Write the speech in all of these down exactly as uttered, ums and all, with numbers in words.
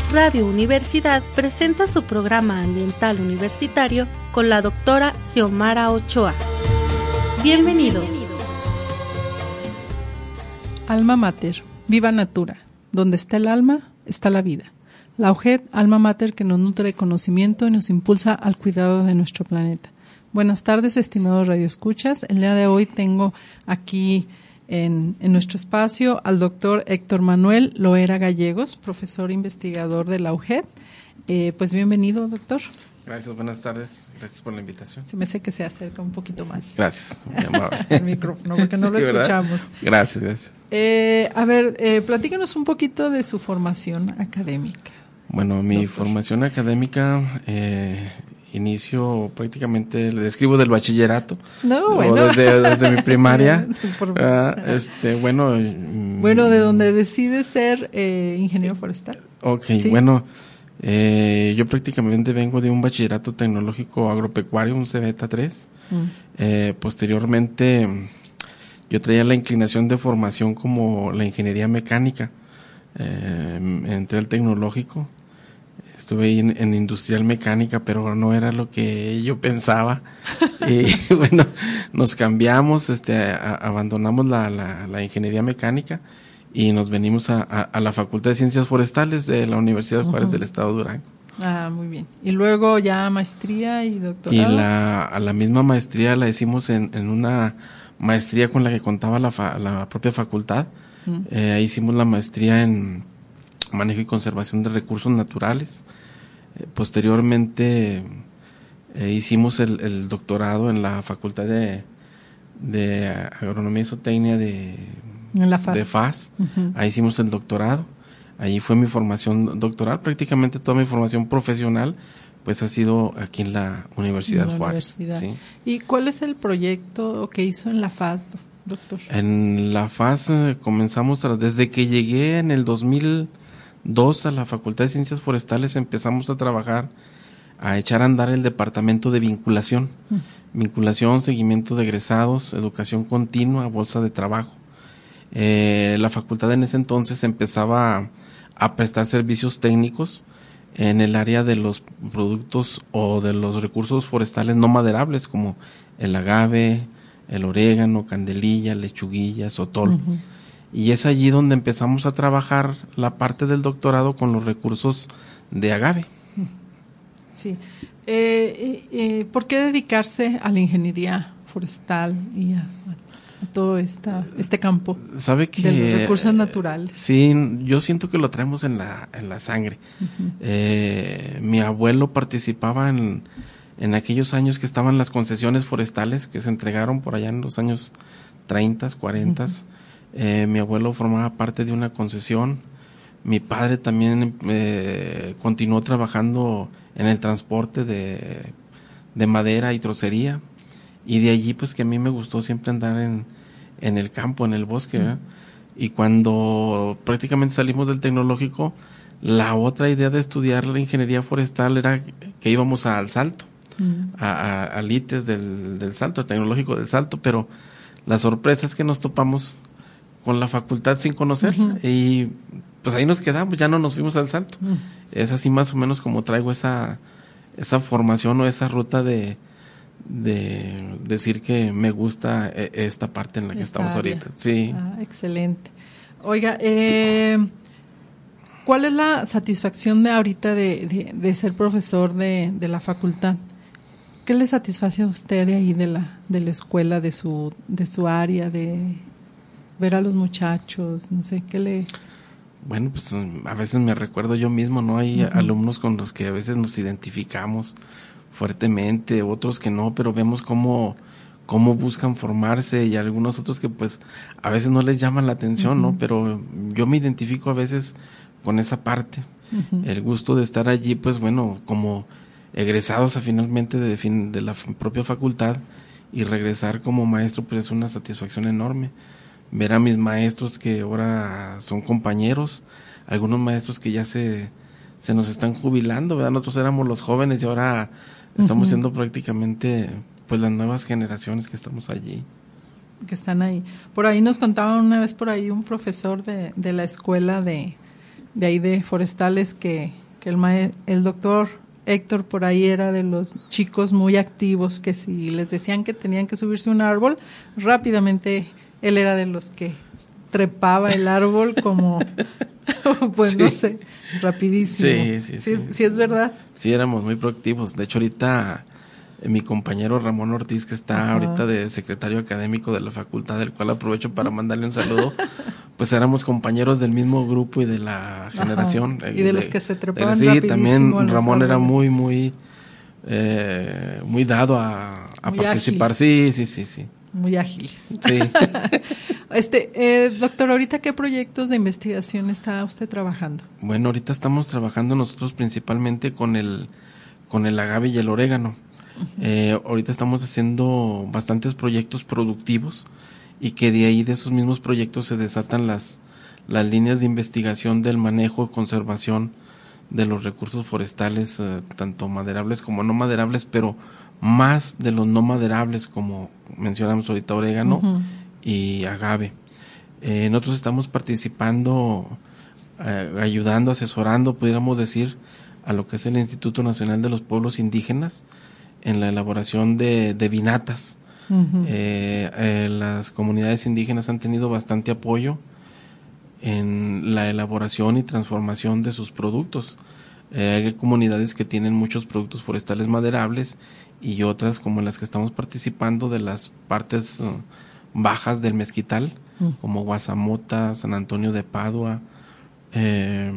Radio Universidad presenta su programa ambiental universitario con la doctora Xiomara Ochoa. Bienvenidos. Alma Mater, Viva Natura. Donde está el alma, está la vida. La U G E D, Alma Mater, que nos nutre de conocimiento y nos impulsa al cuidado de nuestro planeta. Buenas tardes, estimados radioescuchas. El día de hoy tengo aquí en, en nuestro espacio al doctor Héctor Manuel Loera Gallegos, profesor investigador de la U G E D. Eh, pues bienvenido, doctor. Gracias, buenas tardes. Gracias por la invitación. Se me hace que se acerca un poquito más. Gracias, muy amable. El micrófono, porque no lo sí, escuchamos. ¿Verdad? Gracias, gracias. Eh, a ver, eh, platícanos un poquito de su formación académica. Bueno, mi doctor. formación académica, eh, inicio prácticamente, le describo del bachillerato. No, bueno. Desde, desde mi primaria. Por, uh, este, bueno. Bueno, de donde decide ser eh, ingeniero forestal. Ok, ¿sí? Bueno. Eh, yo prácticamente vengo de un bachillerato tecnológico agropecuario, un C B E T A tres. Mm. Eh, posteriormente, yo traía la inclinación de formación como la ingeniería mecánica. Eh, entré al tecnológico, estuve ahí en, en industrial mecánica, pero no era lo que yo pensaba. Y bueno, nos cambiamos, este, a, abandonamos la, la, la ingeniería mecánica. Y nos venimos a, a, a la Facultad de Ciencias Forestales de la Universidad de Juárez uh-huh. del Estado de Durango. Ah, muy bien. Y luego ya maestría y doctorado. Y la, a la misma maestría la hicimos en, en una maestría con la que contaba la, fa, la propia facultad. Uh-huh. Eh, ahí hicimos la maestría en manejo y conservación de recursos naturales. Eh, posteriormente eh, hicimos el, el doctorado en la Facultad de, de Agronomía y Zootecnia de... En la F A S. De F A S. Uh-huh. Ahí hicimos el doctorado. Ahí fue mi formación doctoral. Prácticamente toda mi formación profesional pues ha sido aquí en la Universidad la Juárez. Universidad. ¿Sí? ¿Y cuál es el proyecto que hizo en la F A S, doctor? En la F A S eh, comenzamos, a, desde que llegué en el dos mil dos a la Facultad de Ciencias Forestales, empezamos a trabajar, a echar a andar el departamento de vinculación. Uh-huh. Vinculación, seguimiento de egresados, educación continua, bolsa de trabajo. Eh, la facultad en ese entonces empezaba a, a prestar servicios técnicos en el área de los productos o de los recursos forestales no maderables como el agave, el orégano, candelilla, lechuguilla, sotol. Uh-huh. Y es allí donde empezamos a trabajar la parte del doctorado con los recursos de agave. Sí. Eh, eh, ¿Por qué dedicarse a la ingeniería forestal y a, a todo esta, este campo? Sabe que de los recursos naturales. Sí, yo siento que lo traemos en la en la sangre. Uh-huh. Eh, mi abuelo participaba en, en aquellos años que estaban las concesiones forestales que se entregaron por allá en los años treinta, cuarenta. Uh-huh. Eh, mi abuelo formaba parte de una concesión. Mi padre también eh, continuó trabajando en el transporte de, de madera y trocería. Y de allí pues que a mí me gustó siempre andar en, en el campo, en el bosque, ¿verdad? Y cuando prácticamente salimos del tecnológico, la otra idea de estudiar la ingeniería forestal era que íbamos al Salto, uh-huh. a, a, al I T E S del, del Salto, el tecnológico del Salto, pero la sorpresa es que nos topamos con la facultad sin conocerla, uh-huh. y pues ahí nos quedamos, ya no nos fuimos al Salto. Uh-huh. Es así más o menos como traigo esa, esa formación o esa ruta de de decir que me gusta esta parte en la que esta estamos área. Ahorita. Sí. Ah, excelente. Oiga, eh, ¿cuál es la satisfacción de ahorita de, de, de ser profesor de, de la facultad? ¿Qué le satisface a usted de ahí de la de la escuela, de su de su área, de ver a los muchachos, no sé, qué le... Bueno, pues a veces me recuerdo yo mismo, ¿no? Hay uh-huh. alumnos con los que a veces nos identificamos fuertemente, otros que no, pero vemos cómo, cómo buscan formarse, y algunos otros que pues a veces no les llaman la atención, uh-huh. ¿no? Pero yo me identifico a veces con esa parte, uh-huh. el gusto de estar allí, pues bueno, como egresados a finalmente de, de la propia facultad, y regresar como maestro pues es una satisfacción enorme. Ver a mis maestros que ahora son compañeros, algunos maestros que ya se, se nos están jubilando, ¿verdad? Nosotros éramos los jóvenes y ahora estamos uh-huh. siendo prácticamente pues las nuevas generaciones que estamos allí. Que están ahí. Por ahí nos contaban una vez por ahí un profesor de, de la escuela de, de ahí de forestales que, que el, mae, el doctor Héctor por ahí era de los chicos muy activos que si les decían que tenían que subirse a un árbol, rápidamente él era de los que trepaba el árbol como, pues sí. no sé, rapidísimo. Sí, sí, sí. Sí, sí, es verdad. Sí, éramos muy proactivos. De hecho, ahorita eh, mi compañero Ramón Ortiz, que está Ajá. ahorita de secretario académico de la facultad, del cual aprovecho para mandarle un saludo, pues éramos compañeros del mismo grupo y de la generación. Ajá. Y de, de los que se trepaban Sí, rapidísimo también Ramón era muy, muy, eh, muy dado a, a muy participar. Ágil. Sí, sí, sí, sí. Muy ágiles. Sí. Este, eh, doctor, ¿ahorita qué proyectos de investigación está usted trabajando? Bueno, ahorita estamos trabajando nosotros principalmente con el, con el agave y el orégano. Uh-huh. Eh, ahorita estamos haciendo bastantes proyectos productivos y que de ahí de esos mismos proyectos se desatan las, las líneas de investigación del manejo y conservación de los recursos forestales, eh, tanto maderables como no maderables, pero más de los no maderables, como mencionamos ahorita, orégano uh-huh. y agave. Eh, nosotros estamos participando, eh, ayudando, asesorando, pudiéramos decir, a lo que es el Instituto Nacional de los Pueblos Indígenas en la elaboración de, de vinatas. Uh-huh. Eh, eh, las comunidades indígenas han tenido bastante apoyo en la elaboración y transformación de sus productos. Eh, hay comunidades que tienen muchos productos forestales maderables y otras como las que estamos participando de las partes uh, bajas del mezquital, uh-huh. como Guazamota, San Antonio de Padua, eh,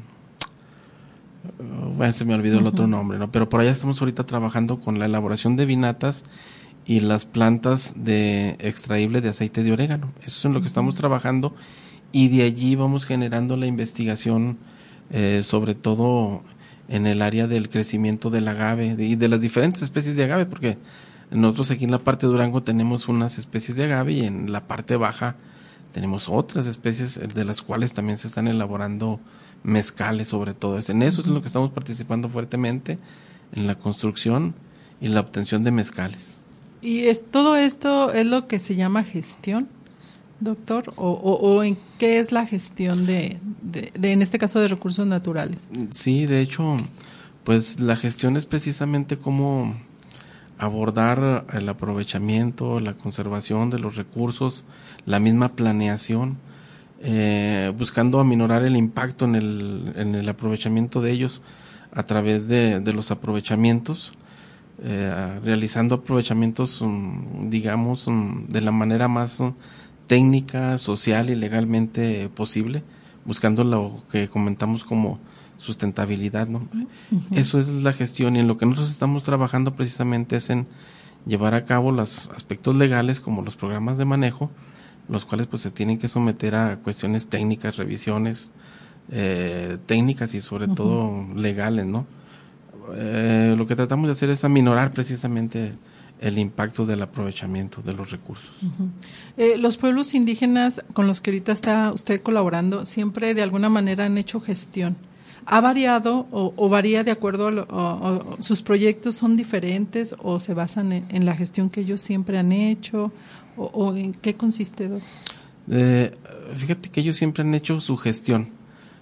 bueno, se me olvidó uh-huh. el otro nombre, ¿no? Pero por allá estamos ahorita trabajando con la elaboración de vinatas y las plantas de extraíble de aceite de orégano. Eso es en lo que estamos trabajando y de allí vamos generando la investigación, eh, sobre todo en el área del crecimiento del agave y de, de las diferentes especies de agave, porque nosotros aquí en la parte de Durango tenemos unas especies de agave y en la parte baja tenemos otras especies de las cuales también se están elaborando mezcales, sobre todo. En eso es en lo que estamos participando fuertemente, en la construcción y la obtención de mezcales. ¿Y es todo esto es lo que se llama gestión, doctor? ¿O, o, o en qué es la gestión de, de, de, en este caso, de recursos naturales? Sí, de hecho, pues la gestión es precisamente cómo abordar el aprovechamiento, la conservación de los recursos, la misma planeación, eh, buscando aminorar el impacto en el, en el aprovechamiento de ellos a través de, de los aprovechamientos. Eh, realizando aprovechamientos, um, digamos, um, de la manera más um, técnica, social y legalmente posible, buscando lo que comentamos como sustentabilidad, ¿no? Uh-huh. Eso es la gestión, y en lo que nosotros estamos trabajando precisamente es en llevar a cabo los aspectos legales como los programas de manejo, los cuales pues se tienen que someter a cuestiones técnicas, revisiones eh, técnicas y sobre uh-huh. todo legales, ¿no? Eh, lo que tratamos de hacer es aminorar precisamente el impacto del aprovechamiento de los recursos. Uh-huh. Eh, los pueblos indígenas con los que ahorita está usted colaborando siempre de alguna manera han hecho gestión. ¿Ha variado o, o varía de acuerdo a lo, o, o, sus proyectos son diferentes o se basan en, en la gestión que ellos siempre han hecho o, o en qué consiste? Eh, fíjate que ellos siempre han hecho su gestión.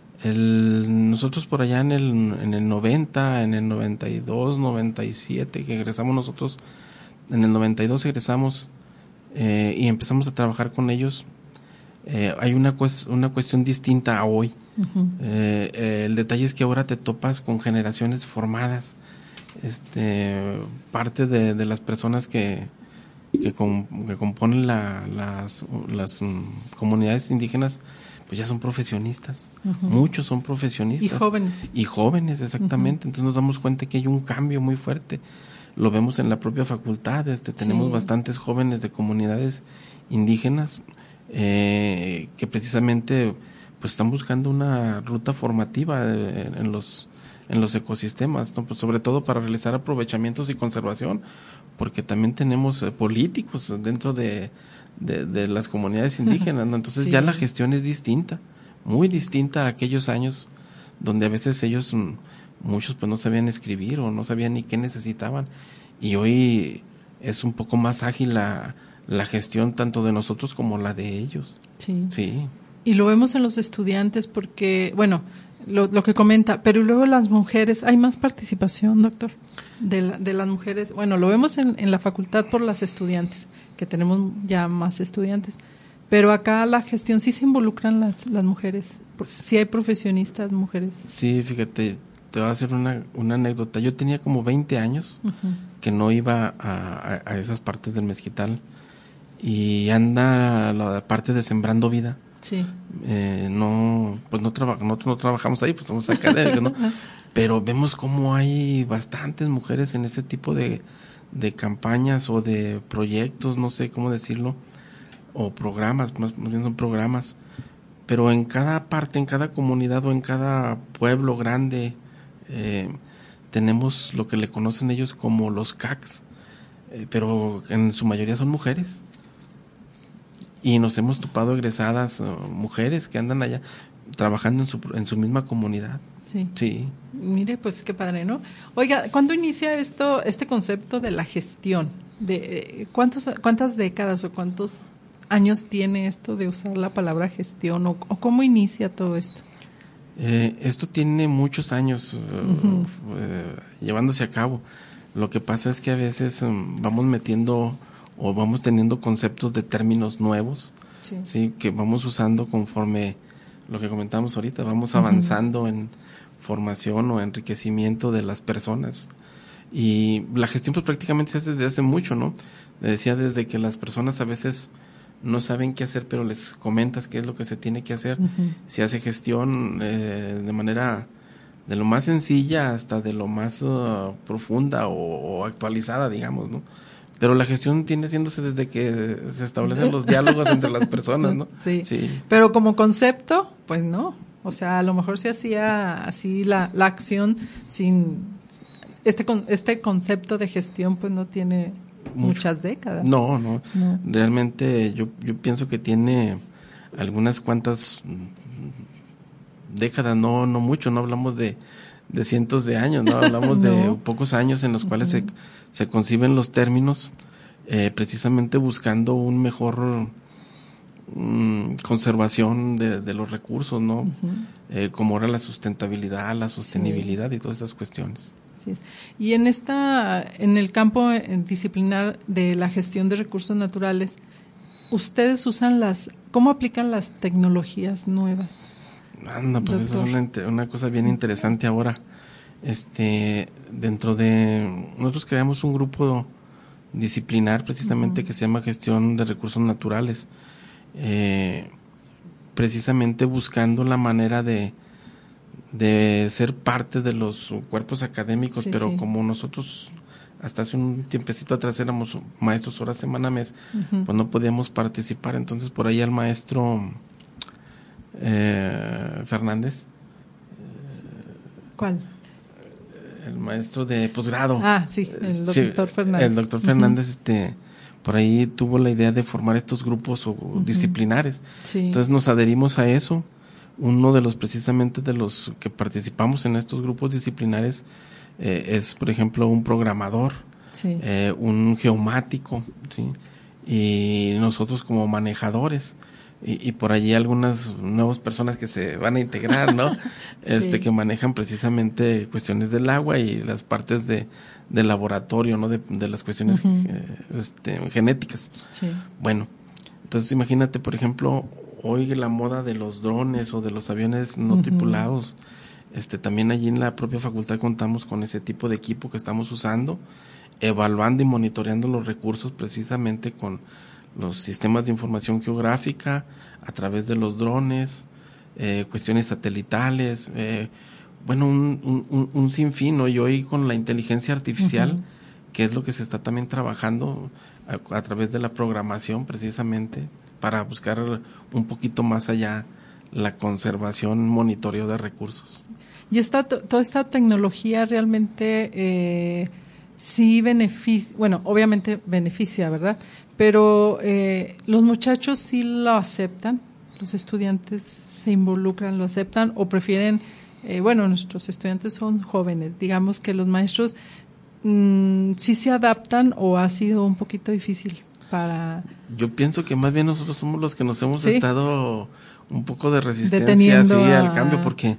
El, nosotros por allá en el, en el noventa, en el noventa y dos, noventa y siete, que egresamos nosotros, en el noventa y dos egresamos eh, y empezamos a trabajar con ellos. Eh, hay una, cues, una cuestión distinta a hoy. Uh-huh. Eh, eh, el detalle es que ahora te topas con generaciones formadas. Este, parte de, de las personas que, que, com, que componen la, las, las um, comunidades indígenas, pues ya son profesionistas, uh-huh. muchos son profesionistas. Y jóvenes. Y jóvenes, exactamente. Uh-huh. Entonces nos damos cuenta que hay un cambio muy fuerte. Lo vemos en la propia facultad, este, tenemos sí. bastantes jóvenes de comunidades indígenas eh, que precisamente pues están buscando una ruta formativa en, en los en los ecosistemas, ¿no? Pues sobre todo para realizar aprovechamientos y conservación, porque también tenemos eh, políticos dentro de De, de las comunidades indígenas, ¿no? Entonces sí. ya la gestión es distinta, muy distinta a aquellos años donde a veces ellos, muchos pues no sabían escribir o no sabían ni qué necesitaban, y hoy es un poco más ágil la, la gestión tanto de nosotros como la de ellos. Sí. Sí. Y lo vemos en los estudiantes porque, bueno, lo, lo que comenta, pero luego las mujeres, ¿hay más participación, doctor? De, la, de las mujeres, bueno, lo vemos en, en la facultad por las estudiantes, que tenemos ya más estudiantes, pero acá la gestión sí se involucran las, las mujeres, sí hay profesionistas mujeres. Sí, fíjate, te voy a hacer una, una anécdota. Yo tenía como veinte años uh-huh. que no iba a, a, a esas partes del mezquital, y anda la parte de Sembrando Vida. Sí. Eh, no, pues no, traba, nosotros no trabajamos ahí, pues somos académicos, ¿no? Pero vemos cómo hay bastantes mujeres en ese tipo de, de campañas o de proyectos, no sé cómo decirlo, o programas, más bien son programas. Pero en cada parte, en cada comunidad o en cada pueblo grande, eh, tenemos lo que le conocen ellos como los C A Cs, eh, pero en su mayoría son mujeres. Y nos hemos topado egresadas uh, mujeres que andan allá trabajando en su, en su misma comunidad. Sí. Sí. Mire, pues qué padre, ¿no? Oiga, ¿cuándo inicia esto, este concepto de la gestión? De eh, ¿cuántos, cuántas décadas o cuántos años tiene esto de usar la palabra gestión, o, o cómo inicia todo esto? Eh, esto tiene muchos años uh, uh-huh. eh, llevándose a cabo. Lo que pasa es que a veces um, vamos metiendo o vamos teniendo conceptos de términos nuevos, sí. ¿sí? Que vamos usando conforme lo que comentamos ahorita, vamos uh-huh. avanzando en formación o enriquecimiento de las personas. Y la gestión pues prácticamente se hace desde hace mucho, ¿no? Le decía, desde que las personas a veces no saben qué hacer, pero les comentas qué es lo que se tiene que hacer. Uh-huh. Se hace gestión eh, de manera de lo más sencilla hasta de lo más uh, profunda o, o actualizada, digamos, ¿no? Pero la gestión tiene haciéndose desde que se establecen los diálogos entre las personas, ¿no? Sí. sí. Pero como concepto, pues no. O sea, a lo mejor se hacía así la, la acción sin este este concepto de gestión, pues no tiene Mucho. muchas décadas. No, no, no. Realmente yo yo pienso que tiene algunas cuantas décadas, no no mucho, no hablamos de de cientos de años, no hablamos no. de pocos años en los uh-huh. cuales se se conciben los términos, eh, precisamente buscando un mejor um, conservación de, de los recursos, ¿no? Uh-huh. Eh, como era la sustentabilidad, la sostenibilidad sí. y todas esas cuestiones. Así es. Y en esta, en el campo disciplinar de la gestión de recursos naturales, ustedes usan las, ¿cómo aplican las tecnologías nuevas? Anda, pues eso es una, una cosa bien interesante ahora. Este, dentro de nosotros creamos un grupo disciplinar precisamente uh-huh. que se llama Gestión de Recursos Naturales, eh, precisamente buscando la manera de de ser parte de los cuerpos académicos, sí, pero sí. como nosotros hasta hace un tiempecito atrás éramos maestros hora, semana, mes, uh-huh. pues no podíamos participar. Entonces por ahí el maestro eh, Fernández, ¿cuál? El maestro de posgrado. Ah, sí, el doctor sí, Fernández. El doctor Fernández, uh-huh. este, por ahí tuvo la idea de formar estos grupos o uh-huh. disciplinares. Sí. Entonces nos adherimos a eso. Uno de los, precisamente de los que participamos en estos grupos disciplinares eh, es, por ejemplo, un programador, sí. eh, un geomático, ¿sí? Y nosotros como manejadores. Y, y por allí algunas nuevas personas que se van a integrar, ¿no? sí. Este, que manejan precisamente cuestiones del agua y las partes de, del laboratorio, ¿no? De, de las cuestiones uh-huh. eh, este, genéticas. Sí. Bueno, entonces imagínate, por ejemplo, hoy la moda de los drones o de los aviones no uh-huh. tripulados, este, también allí en la propia facultad contamos con ese tipo de equipo que estamos usando, evaluando y monitoreando los recursos precisamente con los sistemas de información geográfica, a través de los drones, eh, cuestiones satelitales, eh, bueno, un, un, un sinfín, ¿no? Y hoy con la inteligencia artificial, uh-huh. que es lo que se está también trabajando a, a través de la programación precisamente, para buscar un poquito más allá la conservación, monitoreo de recursos. Y esta, toda esta tecnología realmente eh, sí beneficia, bueno, obviamente beneficia, ¿verdad? Pero eh, los muchachos sí lo aceptan, los estudiantes se involucran, lo aceptan o prefieren, eh, bueno, nuestros estudiantes son jóvenes, digamos que los maestros mmm, sí se adaptan o ha sido un poquito difícil para... Yo pienso que más bien nosotros somos los que nos hemos ¿Sí? estado un poco de resistencia Deteniendo sí, a... al cambio, porque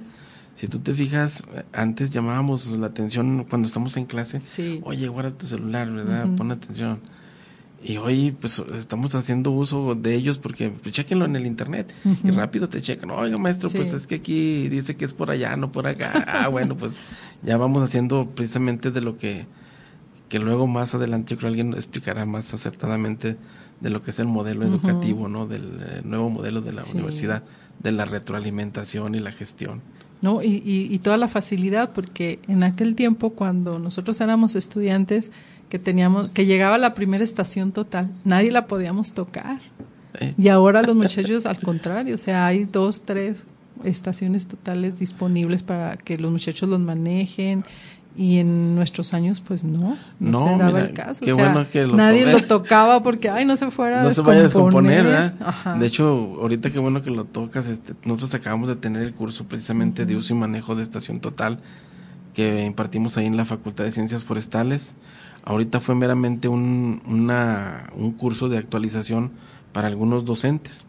Si tú te fijas, antes llamábamos la atención cuando estamos en clase. Sí. Oye, guarda tu celular, ¿verdad? Uh-huh. Pon atención. Y hoy, pues, estamos haciendo uso de ellos porque, pues, chéquenlo en el internet. Uh-huh. Y rápido te checan. Oiga, maestro, sí. pues, es que aquí dice que es por allá, no por acá. Ah, bueno, pues, ya vamos haciendo precisamente de lo que, que luego más adelante yo creo alguien explicará más acertadamente de lo que es el modelo uh-huh. educativo, ¿no? Del eh, nuevo modelo de la sí. universidad, de la retroalimentación y la gestión. No, y, y, y toda la facilidad, porque en aquel tiempo cuando nosotros éramos estudiantes, que teníamos, que llegaba la primera estación total, nadie la podíamos tocar. ¿Eh? Y ahora los muchachos al contrario, o sea, hay dos, tres estaciones totales disponibles para que los muchachos los manejen. Y en nuestros años, pues no, no, no se daba mira, el caso. Qué o sea, bueno que lo nadie toque. lo tocaba porque, ay, no se fuera a no descomponer. se vaya a descomponer, ¿verdad? De hecho, ahorita qué bueno que lo tocas. Este, nosotros acabamos de tener el curso precisamente uh-huh. de uso y manejo de estación total que impartimos ahí en la Facultad de Ciencias Forestales. Ahorita fue meramente un, una, un curso de actualización para algunos docentes,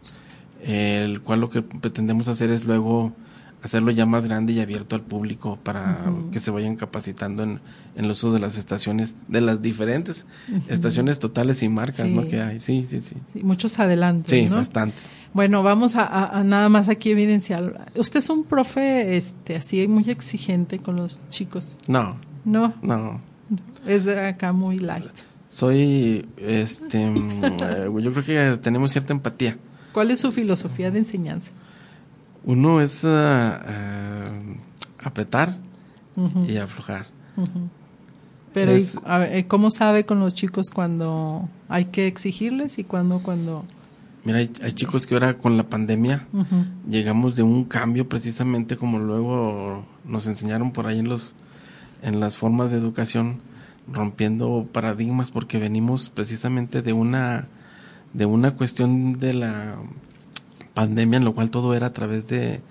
el cual lo que pretendemos hacer es luego hacerlo ya más grande y abierto al público para uh-huh. que se vayan capacitando en, en el uso de las estaciones, de las diferentes uh-huh. estaciones totales y marcas, sí. ¿no? Que hay, sí, sí, sí. sí muchos adelantos, sí, ¿no? bastantes. Bueno, vamos a, a, a nada más aquí evidenciar. ¿Usted es un profe, este, así muy exigente con los chicos? No. ¿No? No. Es de acá muy light. Soy, este, yo creo que tenemos cierta empatía. ¿Cuál es su filosofía de enseñanza? Uno es uh, uh, apretar uh-huh. y aflojar. Uh-huh. Pero es, a ver, ¿cómo sabe con los chicos cuando hay que exigirles y cuando cuando? Mira, hay, hay chicos que ahora con la pandemia uh-huh. llegamos de un cambio precisamente como luego nos enseñaron por ahí en los en las formas de educación, rompiendo paradigmas porque venimos precisamente de una de una cuestión de la pandemia en lo cual todo era a través de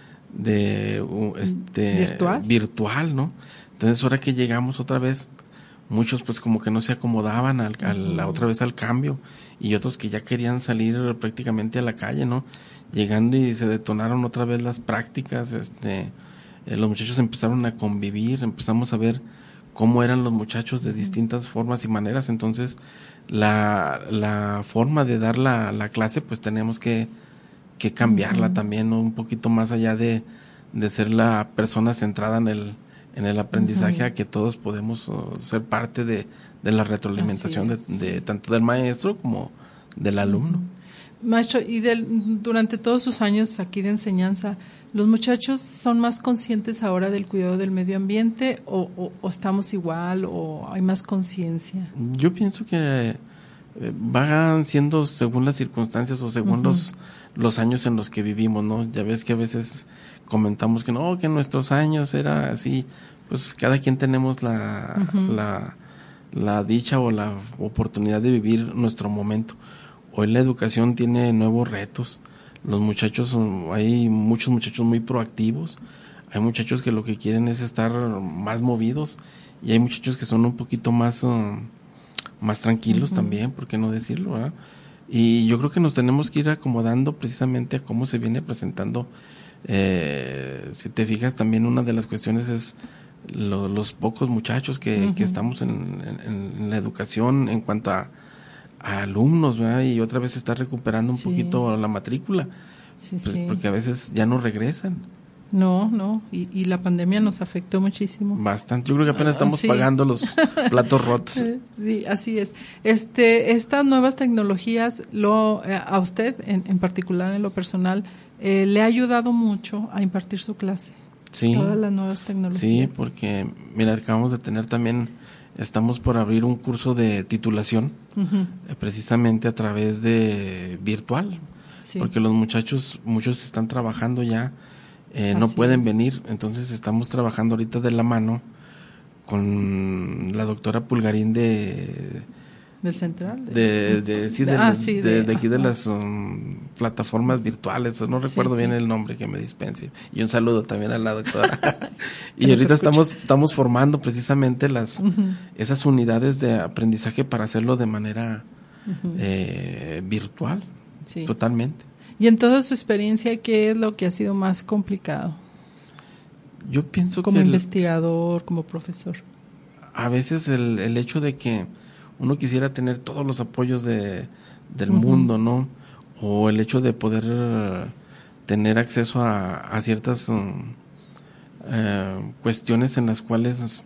de este virtual, virtual ¿no? Entonces ahora que llegamos otra vez, muchos pues como que no se acomodaban al, al, a otra vez al cambio, y otros que ya querían salir prácticamente a la calle, ¿no? Llegando y se detonaron otra vez las prácticas, este eh, los muchachos empezaron a convivir, empezamos a ver cómo eran los muchachos de distintas formas y maneras. Entonces la, la forma de dar la, la clase pues tenemos que que cambiarla uh-huh. también, ¿no? Un poquito más allá de, de ser la persona centrada en el en el aprendizaje, uh-huh. a que todos podemos uh, ser parte de, de la retroalimentación de, de tanto del maestro como del alumno. Uh-huh. Maestro, y del, durante todos sus años aquí de enseñanza, ¿los muchachos son más conscientes ahora del cuidado del medio ambiente o, o, o estamos igual o hay más conciencia? Yo pienso que eh, van siendo según las circunstancias o según uh-huh. los los años en los que vivimos, ¿no? Ya ves que a veces comentamos que no, que en nuestros años era así. Pues cada quien tenemos la, uh-huh. la, la dicha o la oportunidad de vivir nuestro momento. Hoy la educación tiene nuevos retos. Los muchachos, hay muchos muchachos muy proactivos. Hay muchachos que lo que quieren es estar más movidos, y hay muchachos que son un poquito más, uh, más tranquilos uh-huh. también, ¿por qué no decirlo, verdad? Y yo creo que nos tenemos que ir acomodando precisamente a cómo se viene presentando. Eh, si te fijas, también una de las cuestiones es lo, los pocos muchachos que, uh-huh. que estamos en, en, en la educación en cuanto a, a alumnos, ¿verdad? Y otra vez se está recuperando un sí. poquito la matrícula, sí, pues, sí. porque a veces ya no regresan. No, no, y, y la pandemia nos afectó muchísimo. Bastante, yo creo que apenas estamos sí. pagando los platos rotos. Sí, así es. Este, estas nuevas tecnologías, lo eh, a usted en, en particular en lo personal, eh, le ha ayudado mucho a impartir su clase. Sí. Todas las nuevas tecnologías. Sí, porque mira, acabamos de tener también, estamos por abrir un curso de titulación, uh-huh. eh, precisamente a través de virtual, sí. porque los muchachos, muchos están trabajando ya. Eh, no pueden es. venir, entonces estamos trabajando ahorita de la mano con la doctora Pulgarín de del central de, de, de, sí, de, ah, de, sí, de, de, de aquí de las um, plataformas virtuales, no recuerdo sí, bien sí. el nombre, que me dispense, y un saludo también a la doctora. Y ahorita estamos estamos formando precisamente las uh-huh. esas unidades de aprendizaje para hacerlo de manera uh-huh. eh, virtual, sí. totalmente. Y en toda su experiencia, ¿qué es lo que ha sido más complicado? Yo pienso como que... Como investigador, el, como profesor. A veces el, el hecho de que uno quisiera tener todos los apoyos de, del uh-huh. mundo, ¿no? O el hecho de poder uh, tener acceso a, a ciertas uh, uh, cuestiones en las cuales,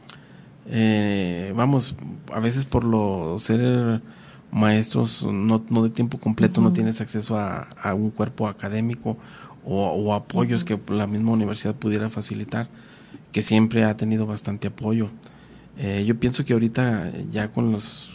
eh, vamos, a veces por lo ser maestros no, no de tiempo completo uh-huh. no tienes acceso a, a un cuerpo académico o, o apoyos uh-huh. que la misma universidad pudiera facilitar, que siempre ha tenido bastante apoyo. Eh, yo pienso que ahorita ya con los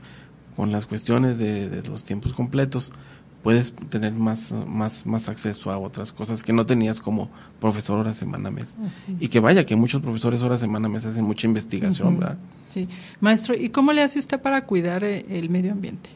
con las cuestiones de, de los tiempos completos puedes tener más más más acceso a otras cosas que no tenías como profesor hora semana mes. Así. Y que vaya que muchos profesores hora semana mes hacen mucha investigación, uh-huh. ¿verdad? Sí, maestro, ¿y cómo le hace usted para cuidar el medio ambiente?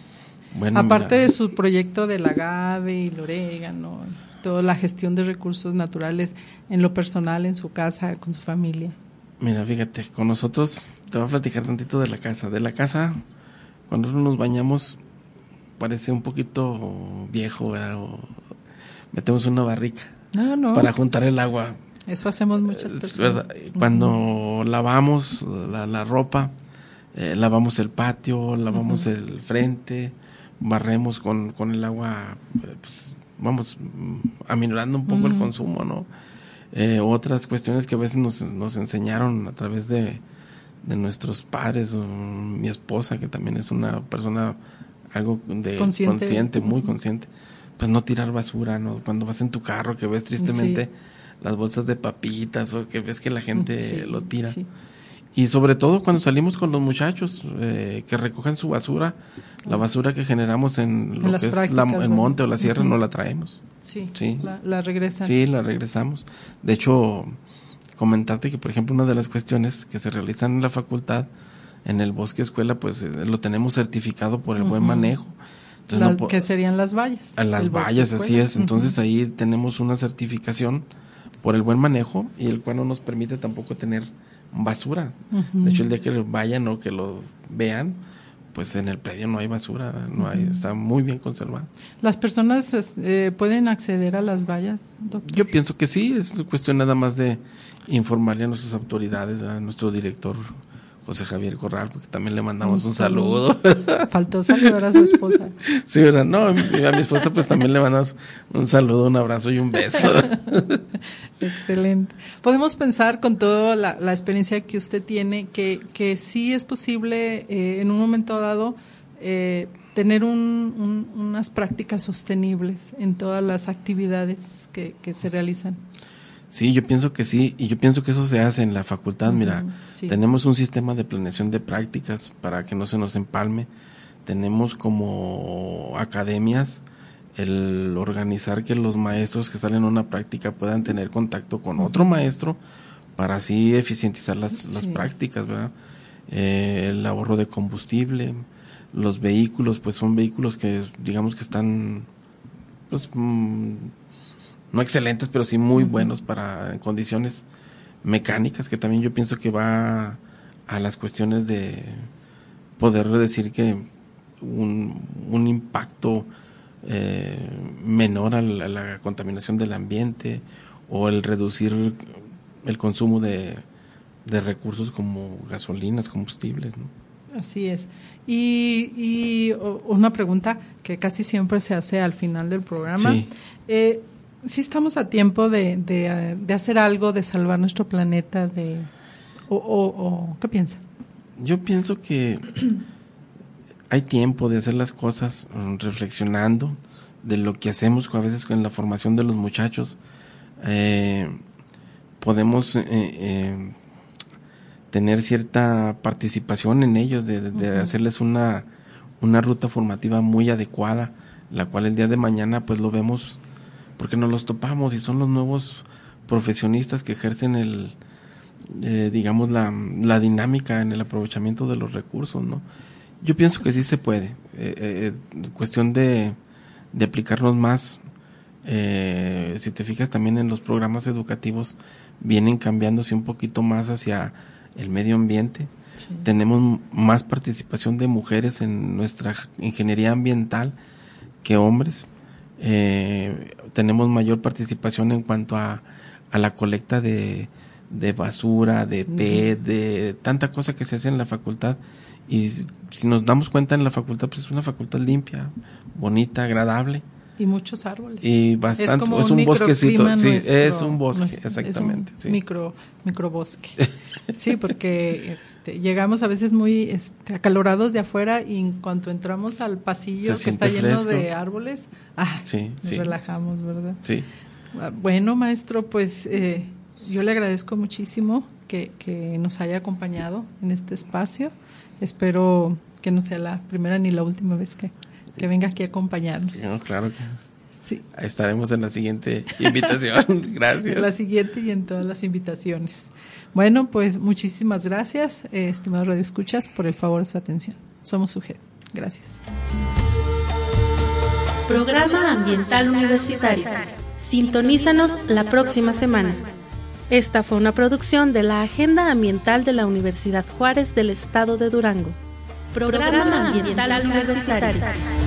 Bueno, aparte mira, de su proyecto del agave y el orégano, toda la gestión de recursos naturales en lo personal, en su casa, con su familia. Mira, fíjate, con nosotros, te voy a platicar tantito de la casa. De la casa, cuando nos bañamos, parece un poquito viejo, ¿verdad? O metemos una barrica no, no. para juntar el agua. Eso hacemos muchas personas. ¿Verdad? Cuando uh-huh. lavamos la, la ropa, eh, lavamos el patio, lavamos uh-huh. el frente, barremos con, con el agua, pues vamos aminorando un poco uh-huh. el consumo, ¿no? Eh, otras cuestiones que a veces nos, nos enseñaron a través de, de nuestros padres, o mi esposa, que también es una persona algo de consciente, consciente muy consciente, pues no tirar basura, ¿no? Cuando vas en tu carro que ves tristemente sí. las bolsas de papitas o que ves que la gente sí, lo tira. Sí. Y sobre todo cuando salimos con los muchachos, eh, que recojan su basura, la basura que generamos en, en lo que es la, el monte o la sierra, uh-huh. no la traemos. Sí, sí. La, la regresan. Sí, la regresamos. De hecho, comentarte que, por ejemplo, una de las cuestiones que se realizan en la facultad, en el bosque escuela, pues eh, lo tenemos certificado por el uh-huh. buen manejo. Entonces, la, no po- que serían las vallas. A las vallas, así es. Entonces uh-huh. ahí tenemos una certificación por el buen manejo y el cual no nos permite tampoco tener basura. Uh-huh. De hecho, el día que vayan o que lo vean, pues en el predio no hay basura, no hay, uh-huh. está muy bien conservado. ¿Las personas eh, pueden acceder a las vallas, doctor? Yo pienso que sí, es cuestión nada más de informarle a nuestras autoridades, a nuestro director José Javier Corral, porque también le mandamos un, un saludo. saludo. Faltó saludar a su esposa. Sí, ¿verdad? No, a mi esposa pues también le mandamos un saludo, un abrazo y un beso. Excelente. Podemos pensar con toda la, la experiencia que usted tiene que, que sí es posible eh, en un momento dado eh, tener un, un, unas prácticas sostenibles en todas las actividades que, que se realizan. Sí, yo pienso que sí, y yo pienso que eso se hace en la facultad. Uh-huh, mira, sí. Tenemos un sistema de planeación de prácticas para que no se nos empalme. Tenemos como academias el organizar que los maestros que salen a una práctica puedan tener contacto con otro maestro para así eficientizar las, sí. las prácticas, ¿verdad? Eh, el ahorro de combustible, los vehículos, pues son vehículos que digamos que están, pues, mmm, no excelentes, pero sí muy uh-huh. buenos para en condiciones mecánicas, que también yo pienso que va a las cuestiones de poder decir que un, un impacto eh, menor a la, a la contaminación del ambiente o el reducir el consumo de, de recursos como gasolinas, combustibles, ¿no? Así es. Y, y una pregunta que casi siempre se hace al final del programa. Sí. Eh, ¿Sí estamos a tiempo de, de, de hacer algo, de salvar nuestro planeta? De, o, o, o ¿qué piensa? Yo pienso que hay tiempo de hacer las cosas reflexionando de lo que hacemos a veces con la formación de los muchachos. Eh, podemos eh, eh, tener cierta participación en ellos, de, de, de uh-huh. hacerles una, una ruta formativa muy adecuada, la cual el día de mañana pues lo vemos porque nos los topamos y son los nuevos profesionistas que ejercen el eh, digamos la, la dinámica en el aprovechamiento de los recursos, ¿no? Yo pienso que sí se puede, eh, eh, cuestión de, de aplicarnos más. Eh, si te fijas también en los programas educativos vienen cambiándose un poquito más hacia el medio ambiente. Sí. Tenemos más participación de mujeres en nuestra ingeniería ambiental que hombres. Eh, tenemos mayor participación en cuanto a, a la colecta de, de basura, de P E T, de tanta cosa que se hace en la facultad. Y si nos damos cuenta, en la facultad pues es una facultad limpia, bonita, agradable. Y muchos árboles. Y bastante, es, como es un, un bosquecito, sí, nuestro, es un bosque, nuestro, exactamente. Es un sí. micro, microbosque. Sí, porque este, llegamos a veces muy este, acalorados de afuera y en cuanto entramos al pasillo Se que está lleno fresco. de árboles, ah, sí, nos sí. relajamos, ¿verdad? Sí. Bueno, maestro, pues eh, yo le agradezco muchísimo que, que nos haya acompañado en este espacio. Espero que no sea la primera ni la última vez que que venga aquí a acompañarnos. No, claro que sí. Estaremos en la siguiente invitación. Gracias. En la siguiente y en todas las invitaciones. Bueno, pues muchísimas gracias, eh, estimados radioescuchas, por el favor de su atención. Somos U G E D. Gracias. Programa Ambiental Universitario. Sintonízanos la próxima semana. Esta fue una producción de la Agenda Ambiental de la Universidad Juárez del Estado de Durango. Programa Ambiental Universitario.